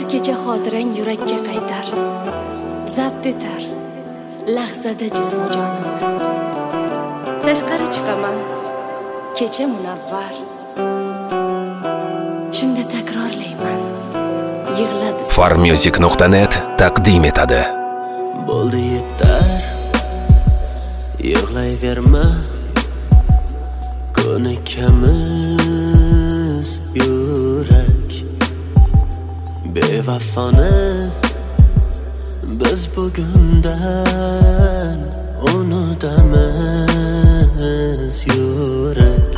kecha xotirang yurakka qaytar, zabt etar lahzada jismu jonimni. Tashqari chiqaman kecha munavvar, shunda takrorlayman yig'lab. Farmusic.net taqdim etadi. Bo'ldi yetar, yig'layverma, ko'nikamiz yurak. Bevafoni biz bugundan unutamiz yurak.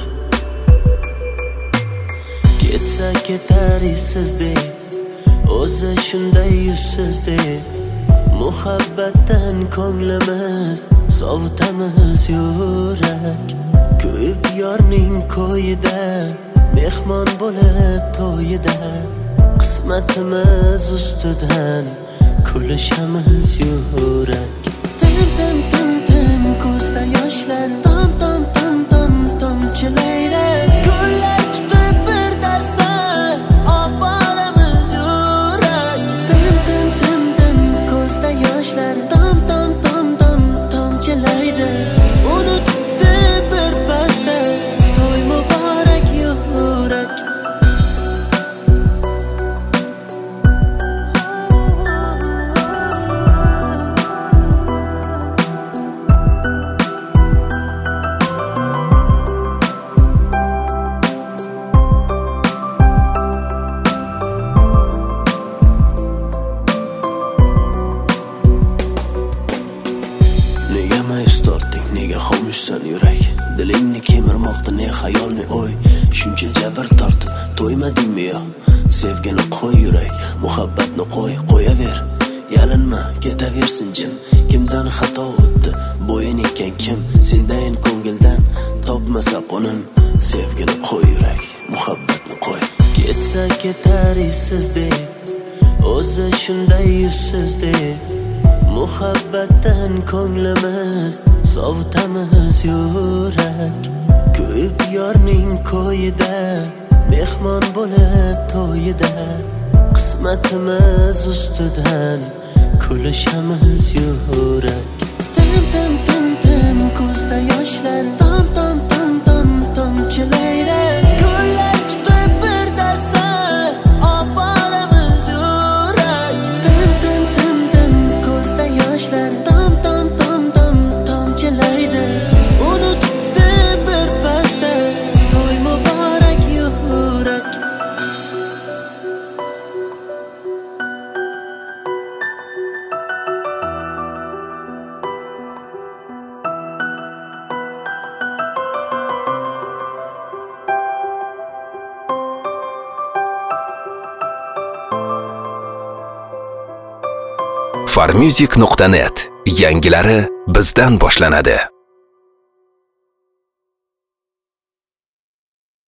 Ketsa ketar izsizdek, o'zi shunday yuzsizdek. Muhabbatdan ko'nglimiz sovutamiz yurak. Kuyib yorning ko'yida, mehmon bo'lib to'yida. Qismatimiz ustidan kulishamiz yurak. Tim tim tim tim ko'zda yoshlar, tom tom tom tom tomchilaylar. Gullar tutib bir dasta oboramiz yurak. Tim tim tim tim ko'zda yoshlar, tom tom tom tom tomchilaydi. Unutdi bir pasda to'y muborak yurak. Nega mayus torting, nega xomushsan yurak? Dilingni kemirmoqda ne xayol ne o'y. Shuncha jabr tortib to'ymadingmi yo? Sevgini qo'y yurak, muhabbatni qo'yaver. Yalinma, ketaversin jim. Kimdan xato o'tdi, bo'yin ekan kim? Sendayin ko'ngildan topmasa qo'nim. Sevgini qo'y yurak, muhabbatni qo'y. Ketsa ketar izsizdek, o'zi shunday yuzsizdek. Muhabbatdan ko'nglimiz sovutamiz yurak. Kuyib yorning ko'yida, mehmon bo'lib to'yida. Qismatimiz ustidan kulishamiz yurak. Tim tim tim tim ko'zda yoshlar, tom tom tom tom tomchilaylar. Gullar tutib bir dasta oboramiz yurak. Tim tim tim tim ko'zda yoshlar, tom tom tom tom tomchilaydi. Unutdi bir pasda to'y muborak yurak. Farmusic.net yangilari bizdan boshlanadi.